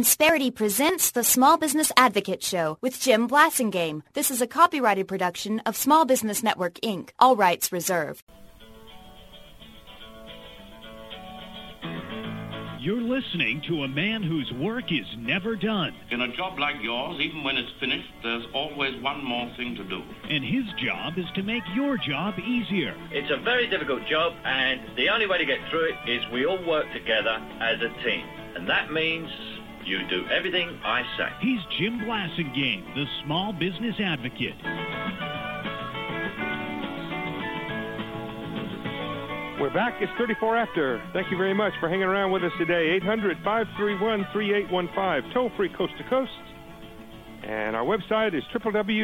Insperity presents the Small Business Advocate Show with Jim Blasingame. This is a copyrighted production of Small Business Network, Inc. All rights reserved. You're listening to a man whose work is never done. In a job like yours, even when it's finished, there's always one more thing to do. And his job is to make your job easier. It's a very difficult job, and the only way to get through it is we all work together as a team. And that means you do everything I say. He's Jim Blasingame, the Small Business Advocate. We're back. It's 34 after. Thank you very much for hanging around with us today. 800-531-3815, toll-free coast to coast. And our website is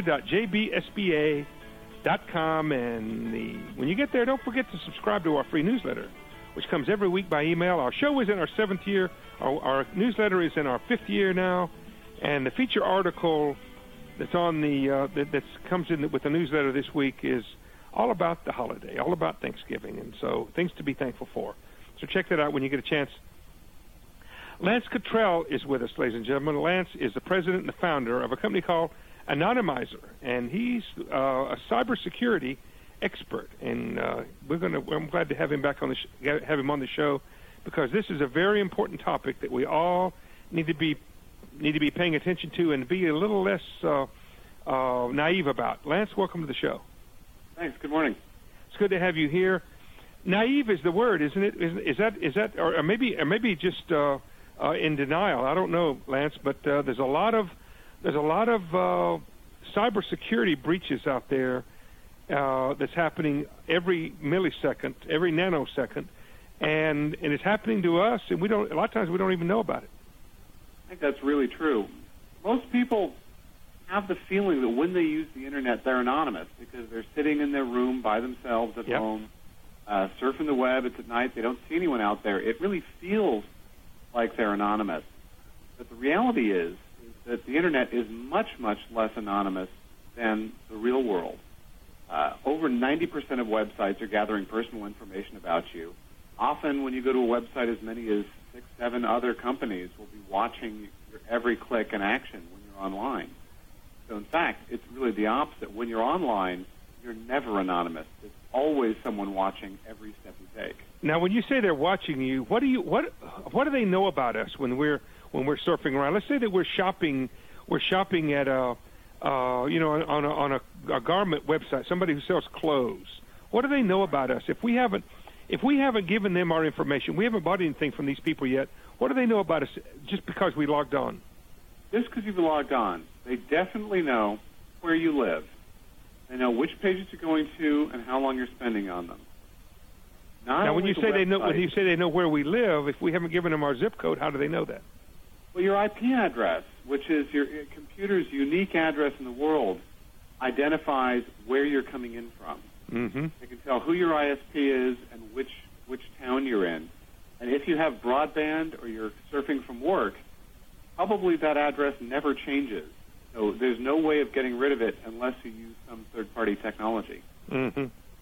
www.jbsba.com. And when you get there, don't forget to subscribe to our free newsletter, which comes every week by email. Our show is in our 7th year. Our newsletter is in our 5th year now. And the feature article that's on the that comes in with the newsletter this week is all about the holiday, all about Thanksgiving, and so things to be thankful for. So check that out when you get a chance. Lance Cottrell is with us, ladies and gentlemen. Lance is the president and the founder of a company called Anonymizer, and he's a cybersecurity expert. And I'm glad to have him back on have him on the show, because this is a very important topic that we all need to be paying attention to and be a little less naive about. Lance, welcome to the show. Thanks. Good morning. It's good to have you here. Naive is the word, isn't it? Is that, or maybe just in denial? I don't know, Lance, but there's a lot of cybersecurity breaches out there that's happening every millisecond, every nanosecond, and it's happening to us, and a lot of times we don't even know about it. I think that's really true. Most people have the feeling that when they use the internet, they're anonymous because they're sitting in their room by themselves at home, surfing the web. It's at night. They don't see anyone out there. It really feels like they're anonymous. But the reality is that the internet is much, much less anonymous than the real world. Over 90% of websites are gathering personal information about you. Often when you go to a website, as many as 6, 7 other companies will be watching your every click and action when you're online. So, in fact, it's really the opposite. When you're online, you're never anonymous. There's always someone watching every step you take. Now, when you say they're watching you, what do they know about us when we're surfing around? Let's say that we're shopping at on a garment website, somebody who sells clothes. What do they know about us if we haven't given them our information? We haven't bought anything from these people yet. What do they know about us just because we logged on? Just because you've logged on, they definitely know where you live. They know which pages you're going to and how long you're spending on them. Now, when you say they know where we live, if we haven't given them our zip code, how do they know that? Well, your IP address, which is your computer's unique address in the world, identifies where you're coming in from. Mm-hmm. They can tell who your ISP is and which town you're in. And if you have broadband or you're surfing from work, probably that address never changes. So there's no way of getting rid of it unless you use some third-party technology. Mm-hmm.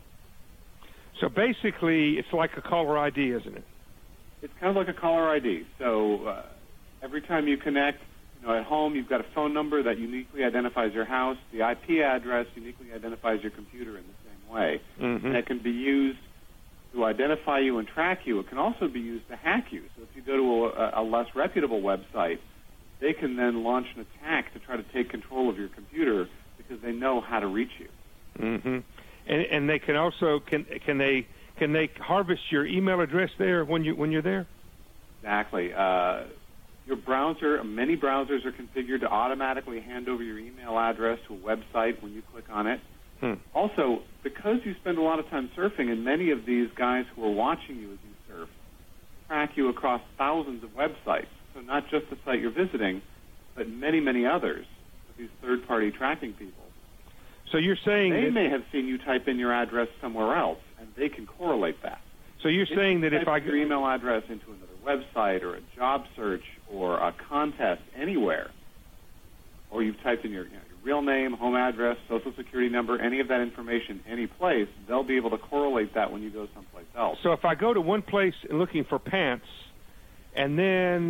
So basically, it's like a caller ID, isn't it? It's kind of like a caller ID. So every time you connect, at home, you've got a phone number that uniquely identifies your house. The IP address uniquely identifies your computer in the same way. Mm-hmm. And it can be used to identify you and track you. It can also be used to hack you. So if you go to a less reputable website, they can then launch an attack to try to take control of your computer because they know how to reach you. Mm-hmm. And they can also can they harvest your email address there when you're there? Exactly. Your browser, many browsers are configured to automatically hand over your email address to a website when you click on it. Also, because you spend a lot of time surfing, and many of these guys who are watching you as you surf track you across thousands of websites. So not just the site you're visiting, but many, many others, these third-party tracking people. So you're saying they may have seen you type in your address somewhere else, and they can correlate that. So you're saying that if I type your email address into another website or a job search or a contest anywhere, or you've typed in your real name, home address, social security number, any of that information, any place, they'll be able to correlate that when you go someplace else. So if I go to one place looking for pants, and then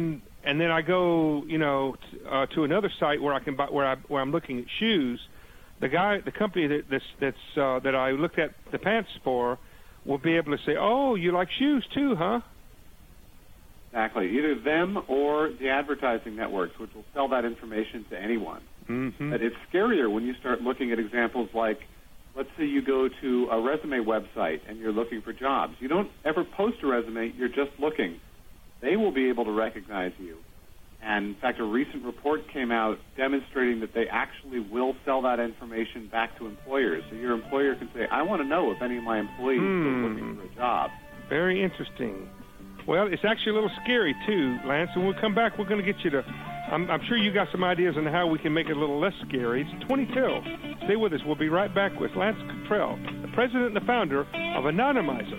and then I go, to another site where I can buy, where I'm looking at shoes. The company that I looked at the pants for will be able to say, "Oh, you like shoes too, huh?" Exactly. Either them or the advertising networks, which will sell that information to anyone. Mm-hmm. But it's scarier when you start looking at examples like, let's say you go to a resume website and you're looking for jobs. You don't ever post a resume, you're just looking. They will be able to recognize you. And, in fact, a recent report came out demonstrating that they actually will sell that information back to employers. So your employer can say, I want to know if any of my employees are looking for a job. Very interesting. Well, it's actually a little scary, too, Lance. When we come back, we're going to get you to... I'm sure you got some ideas on how we can make it a little less scary. It's 20 till. Stay with us. We'll be right back with Lance Cottrell, the president and the founder of Anonymizer.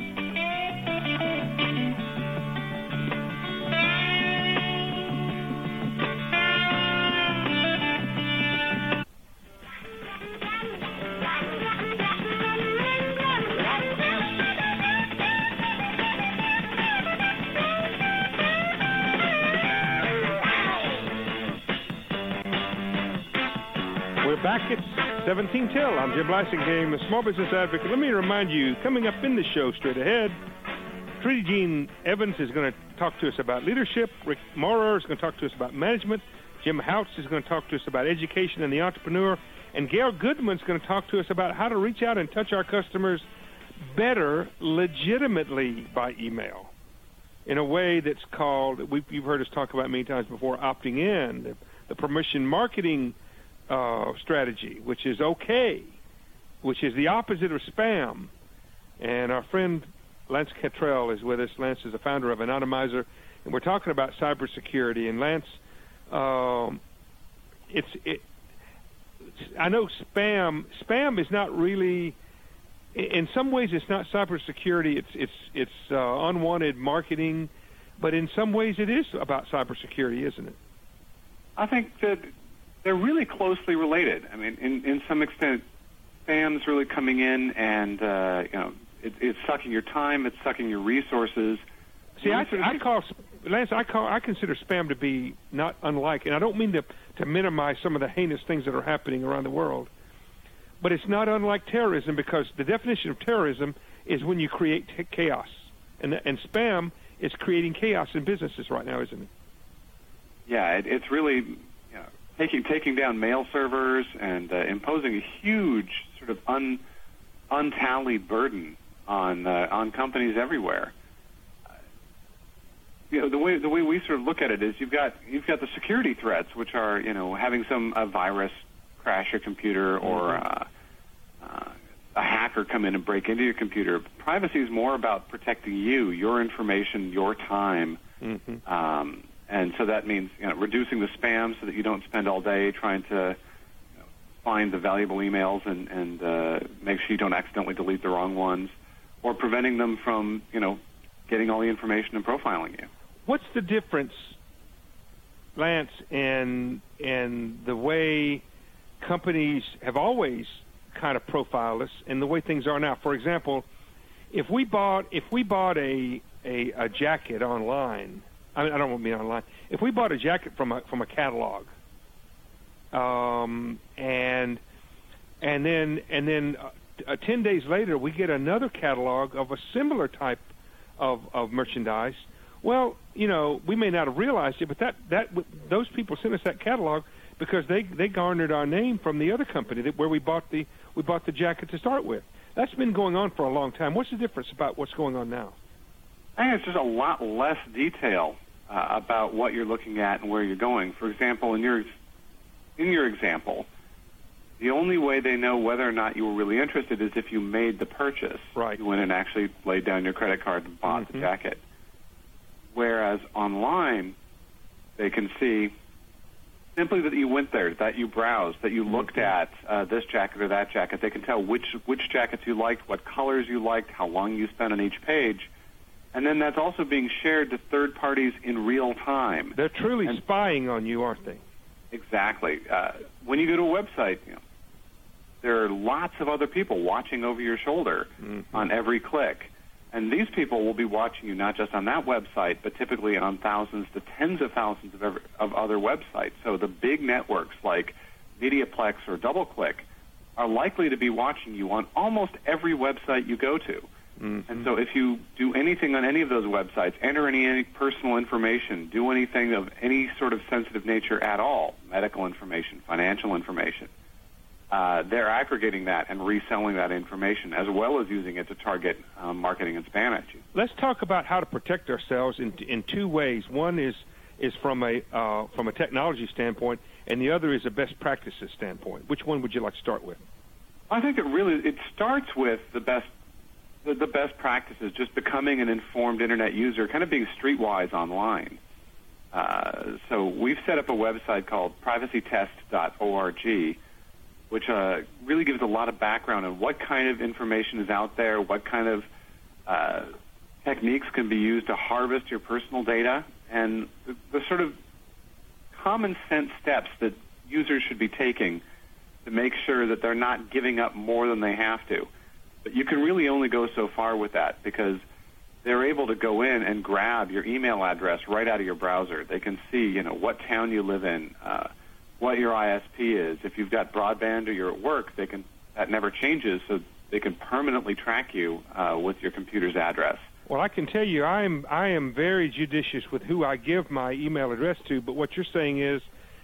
Back at 17 till. I'm Jim Blasingame, a small business advocate. Let me remind you, coming up in the show straight ahead, Trudy Jean Evans is going to talk to us about leadership. Rick Maurer is going to talk to us about management. Jim Houts is going to talk to us about education and the entrepreneur. And Gail Goodman is going to talk to us about how to reach out and touch our customers better, legitimately by email, in a way that's called, you've heard us talk about many times before, opting in, the permission marketing strategy, which is okay, which is the opposite of spam. And our friend Lance Cottrell is with us. Lance is the founder of Anonymizer, and we're talking about cybersecurity. And Lance, I know spam is not really, in some ways it's not cybersecurity. It's unwanted marketing, but in some ways it is about cybersecurity, isn't it? I think that they're really closely related. I mean, in some extent, spam's really coming in and, it's sucking your time, it's sucking your resources. See, I consider spam to be not unlike, and I don't mean to minimize some of the heinous things that are happening around the world, but it's not unlike terrorism, because the definition of terrorism is when you create chaos. And spam is creating chaos in businesses right now, isn't it? Yeah, it's really... taking down mail servers and imposing a huge sort of untallied burden on companies everywhere. The way we sort of look at it is you've got the security threats, which are having a virus crash your computer or a hacker come in and break into your computer. Privacy is more about protecting you, your information, your time. Mm-hmm. And so that means reducing the spam so that you don't spend all day trying to find the valuable emails and make sure you don't accidentally delete the wrong ones, or preventing them from getting all the information and profiling you. What's the difference, Lance, in the way companies have always kind of profiled us and the way things are now? For example, if we bought a jacket online. I don't want to be online. If we bought a jacket from a catalog, and then 10 days later we get another catalog of a similar type of merchandise, well, we may not have realized it, but those people sent us that catalog because they garnered our name from the other company where we bought the jacket to start with. That's been going on for a long time. What's the difference about what's going on now? I think it's just a lot less detail about what you're looking at and where you're going. For example, in your example, the only way they know whether or not you were really interested is if you made the purchase. Right. You went and actually laid down your credit card and bought the jacket. Whereas online, they can see simply that you went there, that you browsed, that you looked at this jacket or that jacket. They can tell which jackets you liked, what colors you liked, how long you spent on each page. And then that's also being shared to third parties in real time. They're truly spying on you, aren't they? Exactly. When you go to a website, there are lots of other people watching over your shoulder on every click. And these people will be watching you not just on that website, but typically on thousands to tens of thousands of other websites. So the big networks like Mediaplex or DoubleClick are likely to be watching you on almost every website you go to. Mm-hmm. And so if you do anything on any of those websites, enter any personal information, do anything of any sort of sensitive nature at all, medical information, financial information, they're aggregating that and reselling that information, as well as using it to target marketing and spam at you. Let's talk about how to protect ourselves in two ways. One is from a technology standpoint, and the other is a best practices standpoint. Which one would you like to start with? I think it starts with the best practices, just becoming an informed Internet user, kind of being streetwise online. So we've set up a website called privacytest.org, which really gives a lot of background on what kind of information is out there, what kind of techniques can be used to harvest your personal data, and the sort of common sense steps that users should be taking to make sure that they're not giving up more than they have to. But you can really only go so far with that, because they're able to go in and grab your email address right out of your browser. They can see, what town you live in, what your ISP is. If you've got broadband or you're at work, that never changes, so they can permanently track you with your computer's address. Well, I can tell you, I am very judicious with who I give my email address to. But what you're saying is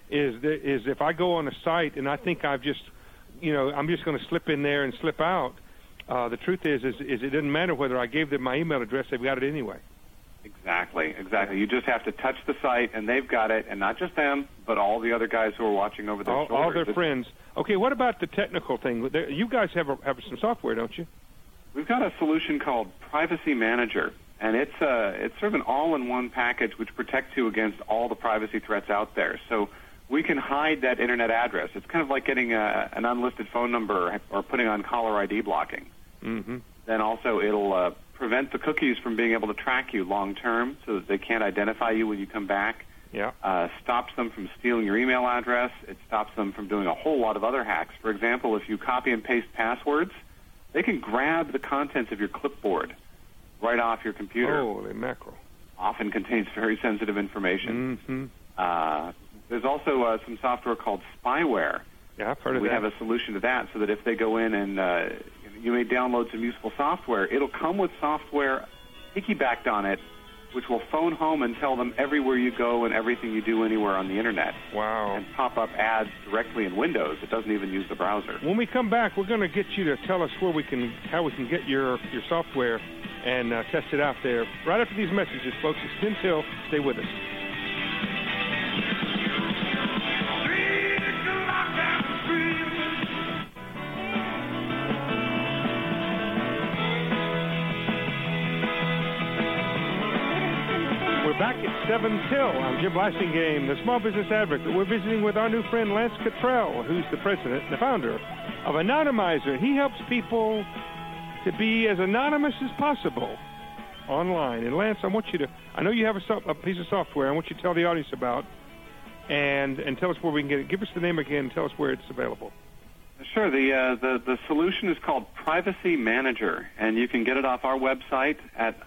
if I go on a site and I think I'm just going to slip in there and slip out. The truth is it doesn't matter whether I gave them my email address; they've got it anyway. Exactly. You just have to touch the site, and they've got it, and not just them, but all the other guys who are watching over their shoulders. All their friends. Okay, what about the technical thing? You guys have some software, don't you? We've got a solution called Privacy Manager, and it's sort of an all-in-one package which protects you against all the privacy threats out there. So we can hide that Internet address. It's kind of like getting an unlisted phone number or putting on caller ID blocking. Mm-hmm. Then also it'll prevent the cookies from being able to track you long-term so that they can't identify you when you come back. Yeah. Stops them from stealing your email address. It stops them from doing a whole lot of other hacks. For example, if you copy and paste passwords, they can grab the contents of your clipboard right off your computer. Holy mackerel. Often contains very sensitive information. Mm-hmm. There's also some software called spyware. Yeah, I've heard of that. We have a solution to that, so that if they go in and you may download some useful software, it'll come with software piggybacked on it, which will phone home and tell them everywhere you go and everything you do anywhere on the Internet. Wow. And pop up ads directly in Windows. It doesn't even use the browser. When we come back, we're going to get you to tell us how we can get your software and test it out there. Right after these messages, folks. It's Tim Till. Stay with us. We're back at 7 Till. I'm Jim Blasingame, the Small Business Advocate. We're visiting with our new friend Lance Cottrell, who's the president and the founder of Anonymizer. He helps people to be as anonymous as possible online. And Lance, I know you have a piece of software I want you to tell the audience about and tell us where we can get it. Give us the name again and tell us where it's available. Sure. The solution is called Privacy Manager, and you can get it off our website at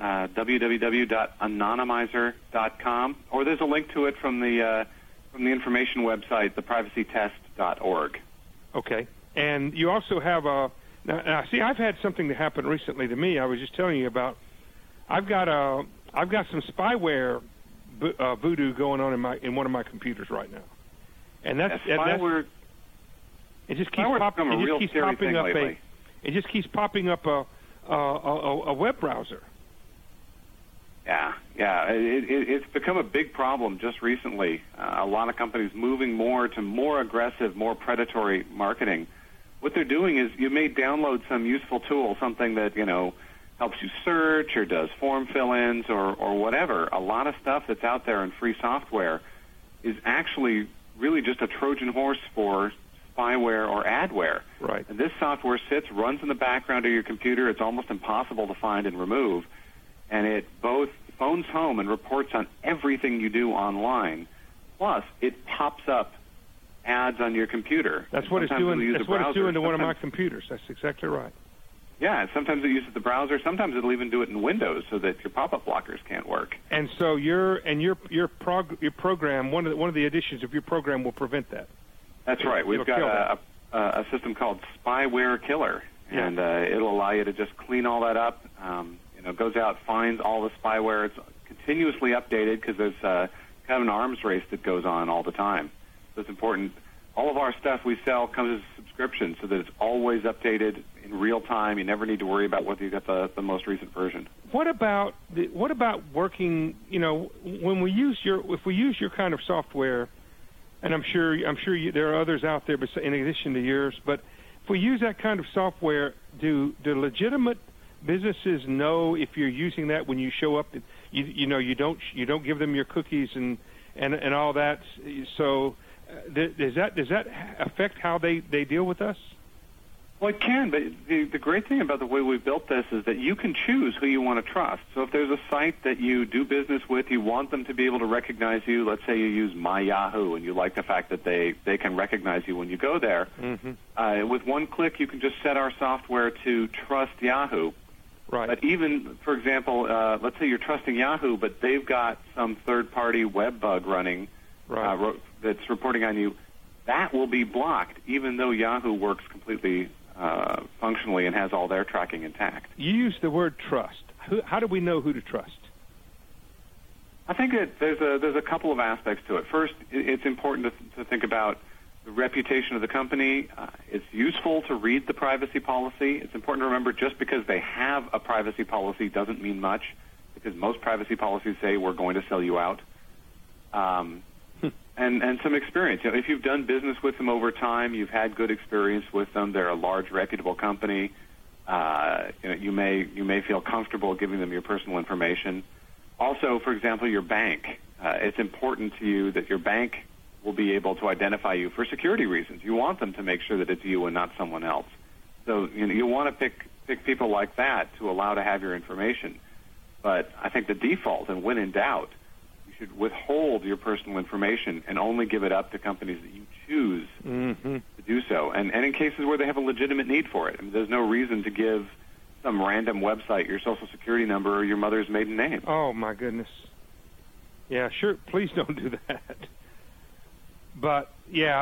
www.anonymizer.com, or there's a link to it from the information website, theprivacytest.org. Okay. And you also have now, see, I've had something that happened recently to me. I was just telling you about. I've got some spyware voodoo going on in one of my computers right now, and that's spyware. It just keeps popping up lately. It just keeps popping up a web browser. Yeah. It's become a big problem just recently. A lot of companies moving more to more aggressive, more predatory marketing. What they're doing is you may download some useful tool, something that helps you search or does form fill-ins or whatever. A lot of stuff that's out there in free software is actually really just a Trojan horse for spyware or adware. Right. And this software runs in the background of your computer. It's almost impossible to find and remove. And it both phones home and reports on everything you do online. Plus, it pops up ads on your computer. That's what it's doing. That's what it's doing to one of my computers. That's exactly right. Yeah, sometimes it uses the browser. Sometimes it'll even do it in Windows so that your pop-up blockers can't work. And so your program, one of the additions of your program will prevent that. That's right. We've got a system called Spyware Killer, and it'll allow you to just clean all that up. It goes out, finds all the spyware. It's continuously updated because there's kind of an arms race that goes on all the time. So it's important. All of our stuff we sell comes as a subscription so that it's always updated in real time. You never need to worry about whether you get the most recent version. What about working? When we use if we use your kind of software, and I'm sure there are others out there, in addition to yours. But if we use that kind of software, do legitimate businesses know if you're using that when you show up? You don't give them your cookies and all that. So does that affect how they deal with us? Well, it can, but the great thing about the way we built this is that you can choose who you want to trust. So if there's a site that you do business with, you want them to be able to recognize you. Let's say you use My Yahoo, and you like the fact that they can recognize you when you go there. Mm-hmm. With one click, you can just set our software to trust Yahoo. Right. But even, for example, let's say you're trusting Yahoo, but they've got some third-party web bug running that's reporting on you. That will be blocked, even though Yahoo works completely functionally and has all their tracking intact. You use the word trust. How do we know who to trust? I think there's a couple of aspects to it. First, it's important to think about the reputation of the company. It's useful to read the privacy policy. It's important to remember just because they have a privacy policy doesn't mean much, because most privacy policies say we're going to sell you out. And some experience. If you've done business with them over time, you've had good experience with them. They're a large, reputable company. You may feel comfortable giving them your personal information. Also, for example, your bank. It's important to you that your bank will be able to identify you for security reasons. You want them to make sure that it's you and not someone else. So you want to pick people like that to allow to have your information. But I think the default, and when in doubt, should withhold your personal information and only give it up to companies that you choose to do so. And in cases where they have a legitimate need for it. I mean, there's no reason to give some random website your Social Security number or your mother's maiden name. Oh, my goodness. Yeah, sure. Please don't do that. But, yeah,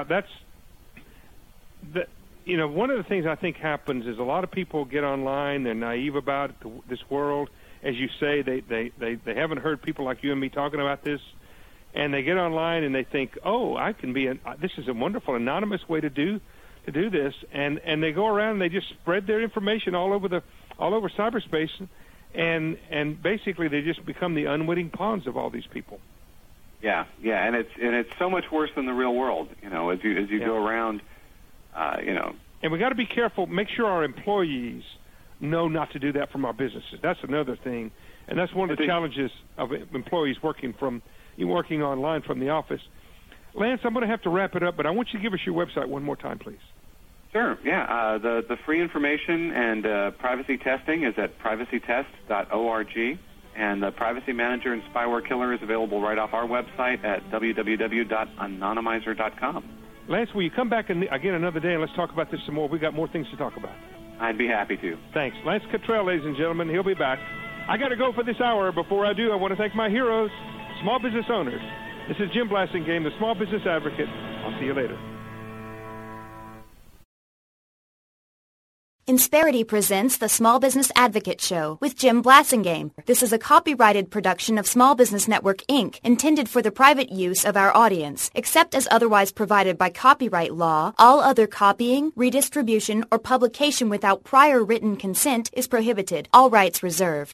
one of the things I think happens is a lot of people get online. They're naive about this world. As you say, they haven't heard people like you and me talking about this, and they get online and they think, oh, I can be this is a wonderful anonymous way to do this, and they go around and they just spread their information all over cyberspace, and basically they just become the unwitting pawns of all these people. Yeah, and it's so much worse than the real world. As you go around, And we got to be careful. Make sure our employees know not to do that from our businesses. That's another thing, and that's one of the challenges of employees working online from the office. Lance, I'm going to have to wrap it up, but I want you to give us your website one more time, please. Sure. Yeah. The free information and privacy testing is at privacytest.org, and the Privacy Manager and Spyware Killer is available right off our website at www.anonymizer.com. Lance, will you come back again another day and let's talk about this some more? We've got more things to talk about. I'd be happy to. Thanks. Lance Cottrell, ladies and gentlemen. He'll be back. I got to go for this hour. Before I do, I want to thank my heroes, small business owners. This is Jim Blasingame, the Small Business Advocate. I'll see you later. Insperity presents the Small Business Advocate Show with Jim Blasingame. This is a copyrighted production of Small Business Network, Inc., intended for the private use of our audience. Except as otherwise provided by copyright law, all other copying, redistribution, or publication without prior written consent is prohibited. All rights reserved.